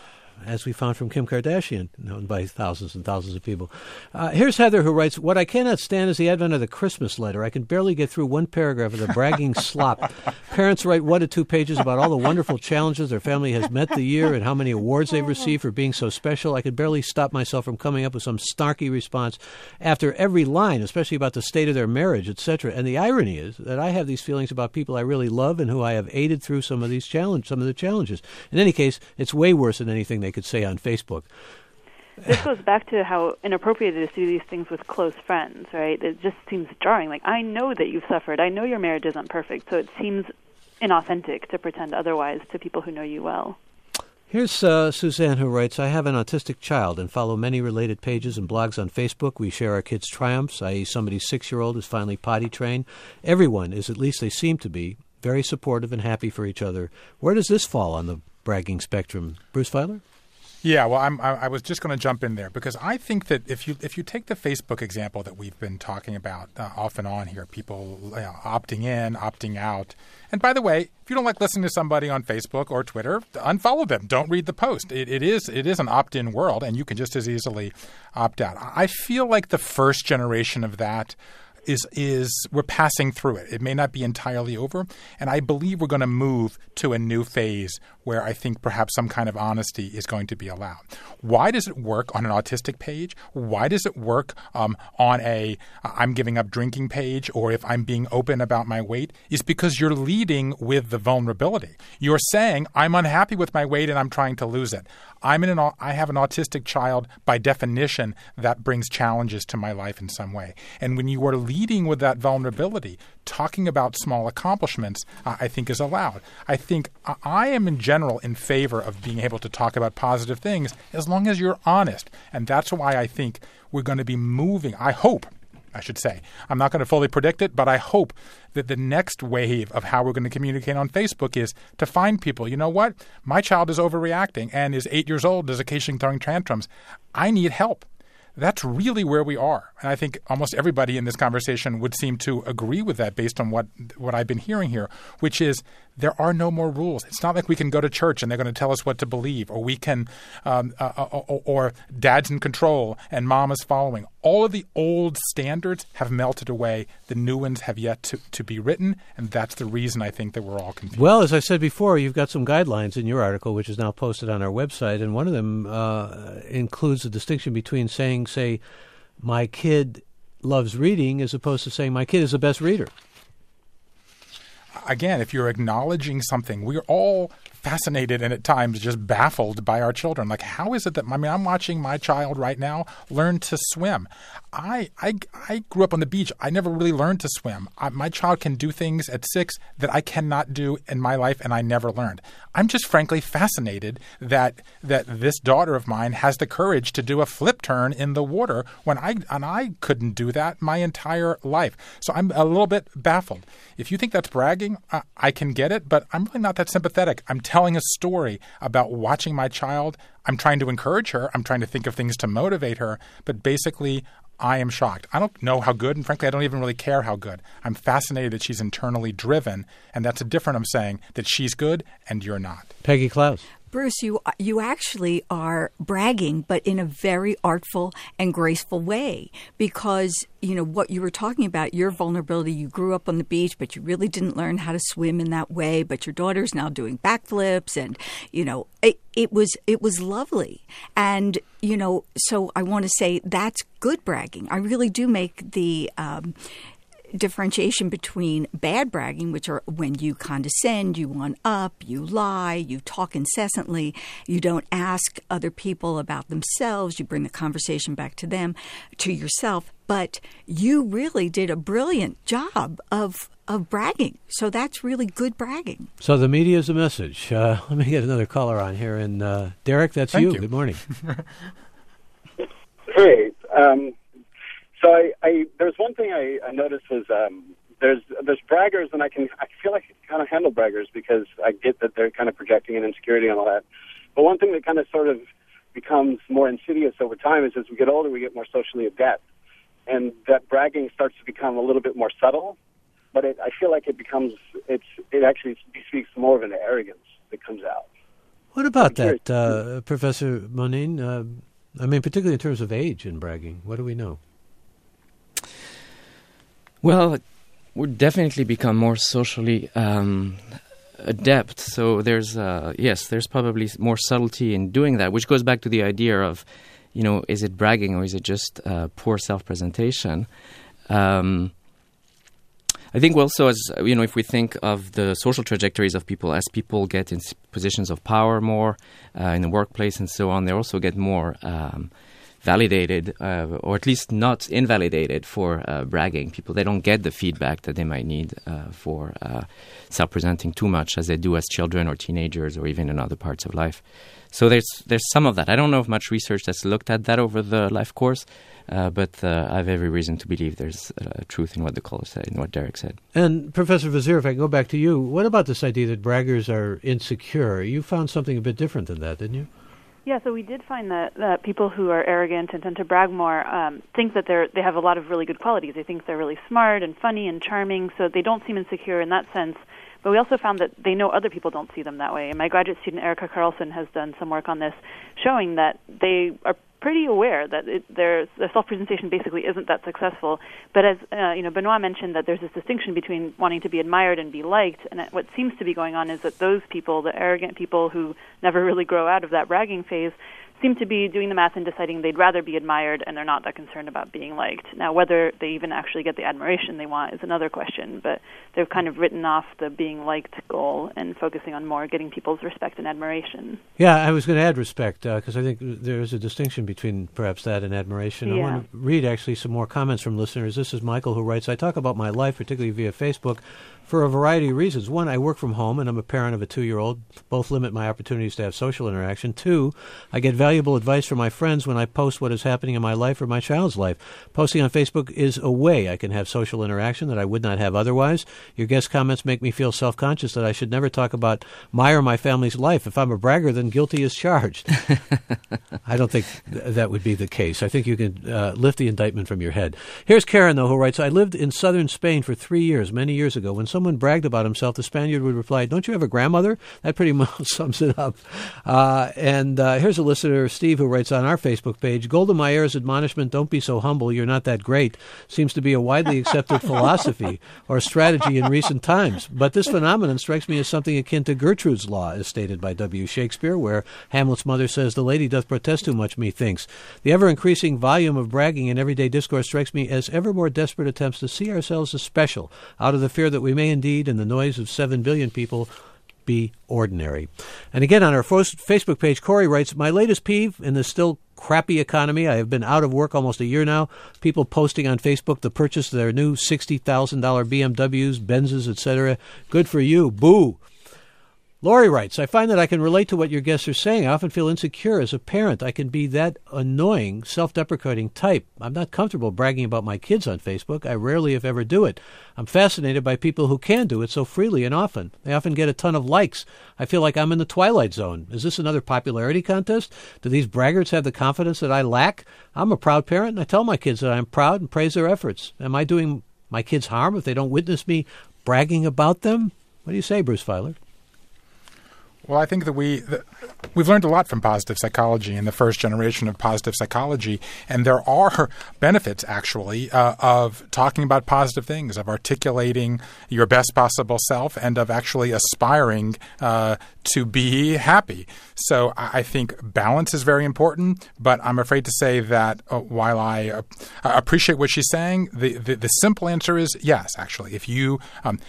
as we found from Kim Kardashian, known by thousands and thousands of people. Here's Heather who writes, what I cannot stand is the advent of the Christmas letter. I can barely get through one paragraph of the bragging slop. Parents write 1 to 2 pages about all the wonderful challenges their family has met the year and how many awards they've received for being so special. I could barely stop myself from coming up with some snarky response after every line, especially about the state of their marriage, etc. And the irony is that I have these feelings about people I really love and who I have aided through some of the challenges. In any case, it's way worse than anything they could say on Facebook. This goes back to how inappropriate it is to do these things with close friends, right? It just seems jarring. Like, I know that you've suffered. I know your marriage isn't perfect, so it seems inauthentic to pretend otherwise to people who know you well. Here's Suzanne who writes, I have an autistic child and follow many related pages and blogs on Facebook. We share our kids' triumphs, i.e. somebody's 6-year-old is finally potty trained. Everyone is, at least they seem to be, very supportive and happy for each other. Where does this fall on the bragging spectrum? Bruce Feiler? Yeah, well, I was just going to jump in there because I think that if you take the Facebook example that we've been talking about off and on here, people opting in, opting out. And by the way, if you don't like listening to somebody on Facebook or Twitter, unfollow them. Don't read the post. It is an opt-in world, and you can just as easily opt out. I feel like the first generation of that is we're passing through it. It may not be entirely over, and I believe we're going to move to a new phase where I think perhaps some kind of honesty is going to be allowed. Why does it work on an autistic page? Why does it work on a I'm giving up drinking page, or if I'm being open about my weight? Is because you're leading with the vulnerability. You're saying, I'm unhappy with my weight and I'm trying to lose it. I have an autistic child. By definition, that brings challenges to my life in some way. And when you are leading with that vulnerability, talking about small accomplishments, I think is allowed. I think I am in general in favor of being able to talk about positive things as long as you're honest. And that's why I think we're going to be moving. I should say. I'm not going to fully predict it, but I hope that the next wave of how we're going to communicate on Facebook is to find people. You know what? My child is overreacting and is 8 years old, is occasionally throwing tantrums. I need help. That's really where we are. And I think almost everybody in this conversation would seem to agree with that based on what I've been hearing here, which is there are no more rules. It's not like we can go to church and they're going to tell us what to believe, or we can, or dad's in control and mom is following. All of the old standards have melted away. The new ones have yet to be written, and that's the reason I think that we're all confused. Well, as I said before, you've got some guidelines in your article, which is now posted on our website, and one of them includes a distinction between saying, say, my kid loves reading, as opposed to saying my kid is the best reader. Again, if you're acknowledging something, we're all fascinated and at times just baffled by our children. Like, how is it that, I'm watching my child right now learn to swim. I grew up on the beach. I never really learned to swim. My child can do things at 6 that I cannot do in my life, and I never learned. I'm just frankly fascinated that this daughter of mine has the courage to do a flip turn in the water when I couldn't do that my entire life. So I'm a little bit baffled. If you think that's bragging, I can get it, but I'm really not that sympathetic. I'm telling a story about watching my child. I'm trying to encourage her. I'm trying to think of things to motivate her. But basically, I am shocked. I don't know how good, and frankly, I don't even really care how good. I'm fascinated that she's internally driven, and that's a different, I'm saying, that she's good and you're not. Peggy Klaus. Bruce, you actually are bragging, but in a very artful and graceful way, because, what you were talking about, your vulnerability, you grew up on the beach, but you really didn't learn how to swim in that way, but your daughter's now doing backflips, and, it was lovely. And, so I want to say that's good bragging. I really do make the differentiation between bad bragging, which are when you condescend, you one up, you lie, you talk incessantly, you don't ask other people about themselves, you bring the conversation back to them, to yourself. But you really did a brilliant job of bragging. So that's really good bragging. So the media is a message. Let me get another caller on here. And Derek, that's you. Good morning. Hey. So there's one thing I noticed was there's braggers, and I feel like I can kind of handle braggers because I get that they're kind of projecting an insecurity and all that. But one thing that kind of sort of becomes more insidious over time is as we get older, we get more socially adept, and that bragging starts to become a little bit more subtle. But I feel like it actually speaks more of an arrogance that comes out. What about that, Professor Monin? Particularly in terms of age and bragging, what do we know? Well, we've definitely become more socially adept. So there's probably more subtlety in doing that, which goes back to the idea of, is it bragging or is it just poor self-presentation? I think also, as if we think of the social trajectories of people, as people get in positions of power more in the workplace and so on, they also get more validated, or at least not invalidated for bragging. They don't get the feedback that they might need for self-presenting too much as they do as children or teenagers or even in other parts of life. So there's some of that. I don't know of much research that's looked at that over the life course, but I have every reason to believe there's truth in what the caller said and what Derek said. And Professor Vazir, if I can go back to you, what about this idea that braggers are insecure? You found something a bit different than that, didn't you? Yeah, so we did find that people who are arrogant and tend to brag more think that they have a lot of really good qualities. They think they're really smart and funny and charming, so they don't seem insecure in that sense. But we also found that they know other people don't see them that way. And my graduate student, Erica Carlson, has done some work on this, showing that they are pretty aware that their self-presentation basically isn't that successful. But as Benoit mentioned, that there's this distinction between wanting to be admired and be liked. And what seems to be going on is that those people, the arrogant people who never really grow out of that bragging phase, seem to be doing the math and deciding they'd rather be admired, and they're not that concerned about being liked. Now, whether they even actually get the admiration they want is another question, but they've kind of written off the being liked goal and focusing on more getting people's respect and admiration. Yeah, I was going to add respect, because I think there is a distinction between perhaps that and admiration. Yeah. I want to read actually some more comments from listeners. This is Michael, who writes, I talk about my life, particularly via Facebook, for a variety of reasons. One, I work from home, and I'm a parent of a 2-year-old. Both limit my opportunities to have social interaction. Two, I get valuable advice from my friends when I post what is happening in my life or my child's life. Posting on Facebook is a way I can have social interaction that I would not have otherwise. Your guest comments make me feel self-conscious that I should never talk about my or my family's life. If I'm a bragger, then guilty as charged. I don't think that would be the case. I think you can lift the indictment from your head. Here's Karen, though, who writes, I lived in southern Spain for 3 years, many years ago. When someone bragged about himself, the Spaniard would reply, don't you have a grandmother? That pretty much sums it up. And here's a listener, Steve, who writes on our Facebook page, Golda Meir's admonishment, don't be so humble, you're not that great, seems to be a widely accepted philosophy or strategy in recent times. But this phenomenon strikes me as something akin to Gertrude's Law, as stated by W. Shakespeare, where Hamlet's mother says, the lady doth protest too much, methinks. The ever-increasing volume of bragging in everyday discourse strikes me as ever more desperate attempts to see ourselves as special, out of the fear that we may indeed, in the noise of 7 billion people, be ordinary. And again, on our Facebook page, Corey writes, my latest peeve in the still crappy economy, I have been out of work almost a year now, people posting on Facebook the purchase of their new $60,000 BMWs, Benzes, etc. Good for you. Boo. Lori writes, I find that I can relate to what your guests are saying. I often feel insecure as a parent. I can be that annoying, self-deprecating type. I'm not comfortable bragging about my kids on Facebook. I rarely, if ever, do it. I'm fascinated by people who can do it so freely and often. They often get a ton of likes. I feel like I'm in the Twilight Zone. Is this another popularity contest? Do these braggarts have the confidence that I lack? I'm a proud parent, and I tell my kids that I'm proud and praise their efforts. Am I doing my kids harm if they don't witness me bragging about them? What do you say, Bruce Feiler? Well, I think that we've learned a lot from positive psychology in the first generation of positive psychology, and there are benefits, actually, of talking about positive things, of articulating your best possible self, and of actually aspiring to be happy. So I think balance is very important, but I'm afraid to say that while I appreciate what she's saying, the simple answer is yes, actually. If you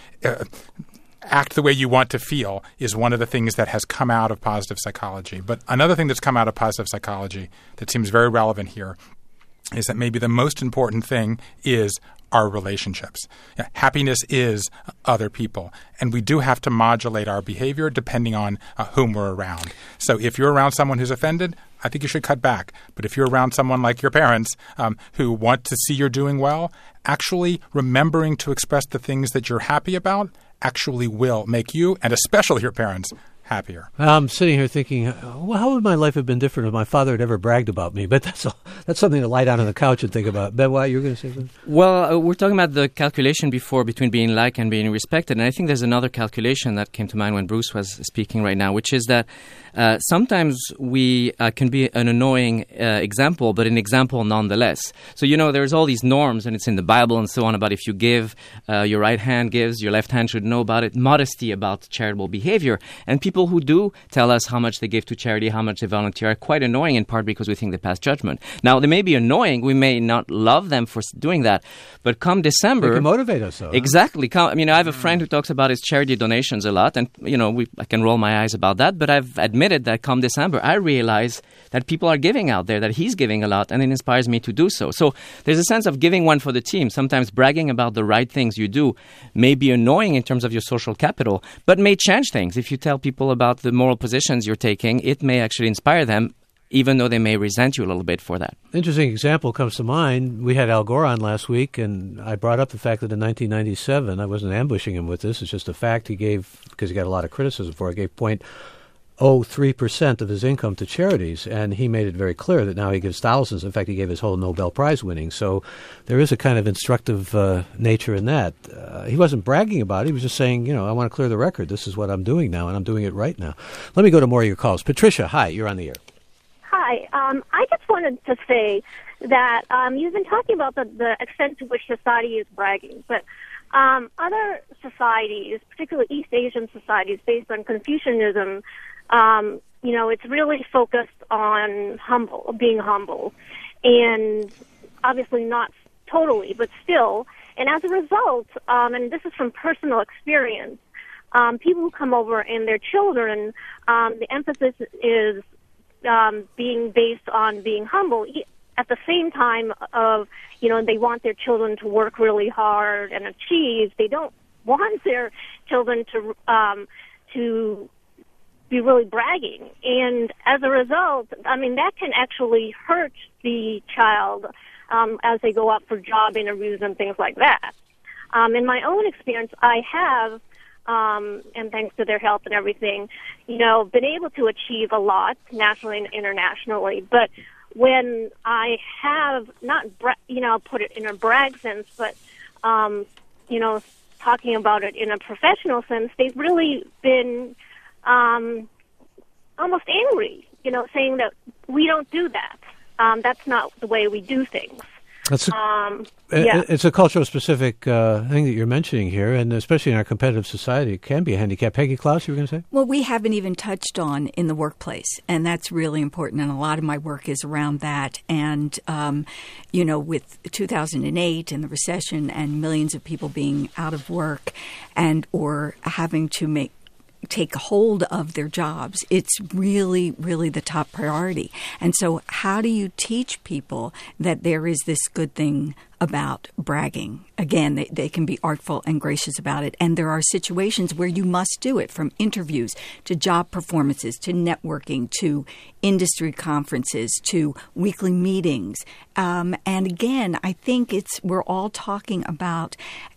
act the way you want to feel is one of the things that has come out of positive psychology. But another thing that's come out of positive psychology that seems very relevant here is that maybe the most important thing is our relationships. Happiness is other people, and we do have to modulate our behavior depending on whom we're around. So if you're around someone who's offended, I think you should cut back. But if you're around someone like your parents who want to see you're doing well, actually remembering to express the things that you're happy about actually will make you, and especially your parents, happier. I'm sitting here thinking, well, how would my life have been different if my father had ever bragged about me? But that's something to lie down on the couch and think about. Ben, why you were going to say something? Well, we're talking about the calculation before between being liked and being respected. And I think there's another calculation that came to mind when Bruce was speaking right now, which is that sometimes we can be an annoying example, but an example nonetheless. So, there's all these norms, and it's in the Bible and so on, about if you give, your right hand gives, your left hand should know about it, modesty about charitable behavior. And people who do tell us how much they give to charity, how much they volunteer, are quite annoying, in part because we think they pass judgment. Now, they may be annoying. We may not love them for doing that. But come December... They can motivate us, though. Exactly. I have a friend who talks about his charity donations a lot, and, I can roll my eyes about that, but I've admitted that come December, I realize that people are giving out there, that he's giving a lot, and it inspires me to do so. So there's a sense of giving one for the team. Sometimes bragging about the right things you do may be annoying in terms of your social capital, but may change things. If you tell people about the moral positions you're taking, it may actually inspire them, even though they may resent you a little bit for that. Interesting example comes to mind. We had Al Gore on last week, and I brought up the fact that in 1997, I wasn't ambushing him with this, it's just a fact he gave, because he got a lot of criticism for it, gave 0.03% of his income to charities, and he made it very clear that now he gives thousands. In fact, he gave his whole Nobel Prize winning. So there is a kind of instructive nature in that. He wasn't bragging about it. He was just saying, I want to clear the record. This is what I'm doing now, and I'm doing it right now. Let me go to more of your calls. Patricia, hi, you're on the air. Hi. I just wanted to say that you've been talking about the extent to which society is bragging, but other societies, particularly East Asian societies based on Confucianism, it's really focused on being humble, and obviously not totally, but still. And as a result, and this is from personal experience, people who come over and their children, the emphasis is being based on being humble. At the same time of, they want their children to work really hard and achieve. They don't want their children to be really bragging. And as a result, that can actually hurt the child as they go up for job interviews and things like that. In my own experience, I have, and thanks to their help and everything, been able to achieve a lot nationally and internationally. But when I have not, I'll put it in a brag sense, but, talking about it in a professional sense, they've really been almost angry, saying that we don't do that. That's not the way we do things. It's a cultural-specific thing that you're mentioning here, and especially in our competitive society, it can be a handicap. Peggy Klaus, you were going to say? Well, we haven't even touched on in the workplace, and that's really important, and a lot of my work is around that. And, with 2008 and the recession and millions of people being out of work or having to take hold of their jobs, it's really, really the top priority. And so how do you teach people that there is this good thing about bragging? Again, they can be artful and gracious about it. And there are situations where you must do it, from interviews to job performances to networking to industry conferences to weekly meetings. And again, I think we're all talking about,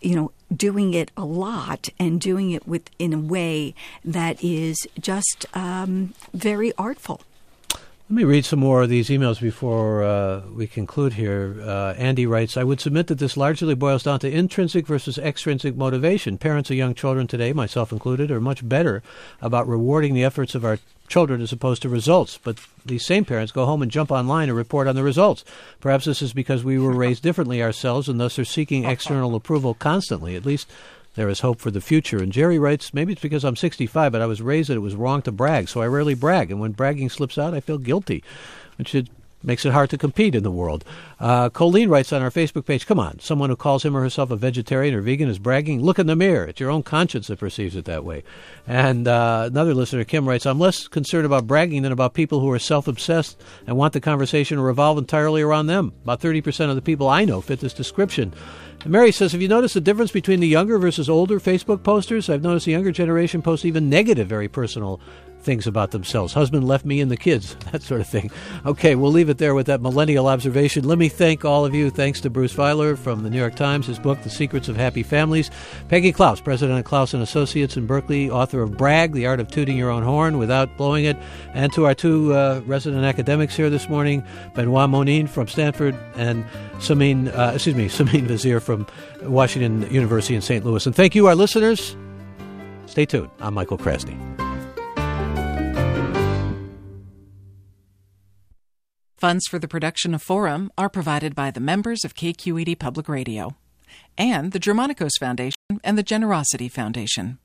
doing it a lot and doing it in a way that is just very artful. Let me read some more of these emails before we conclude here. Andy writes, I would submit that this largely boils down to intrinsic versus extrinsic motivation. Parents of young children today, myself included, are much better about rewarding the efforts of our children as opposed to results. But these same parents go home and jump online and report on the results. Perhaps this is because we were raised differently ourselves and thus are seeking external approval constantly. At least there is hope for the future. And Jerry writes, maybe it's because I'm 65, but I was raised that it was wrong to brag, so I rarely brag. And when bragging slips out, I feel guilty, which makes it hard to compete in the world. Colleen writes on our Facebook page, come on, someone who calls him or herself a vegetarian or vegan is bragging. Look in the mirror. It's your own conscience that perceives it that way. And another listener, Kim, writes, I'm less concerned about bragging than about people who are self-obsessed and want the conversation to revolve entirely around them. About 30% of the people I know fit this description. And Mary says, have you noticed the difference between the younger versus older Facebook posters? I've noticed the younger generation posts even negative, very personal things about themselves. Husband left me and the kids, that sort of thing. Okay, we'll leave it there with that millennial observation. Let me thank all of you. Thanks to Bruce Feiler from the New York Times, his book, The Secrets of Happy Families. Peggy Klaus, president of Klaus & Associates in Berkeley, author of Brag, The Art of Tooting Your Own Horn Without Blowing It. And to our two resident academics here this morning, Benoit Monin from Stanford and Samin Vazir from Washington University in St. Louis. And thank you, our listeners. Stay tuned. I'm Michael Krasny. Funds for the production of Forum are provided by the members of KQED Public Radio and the Germanicos Foundation and the Generosity Foundation.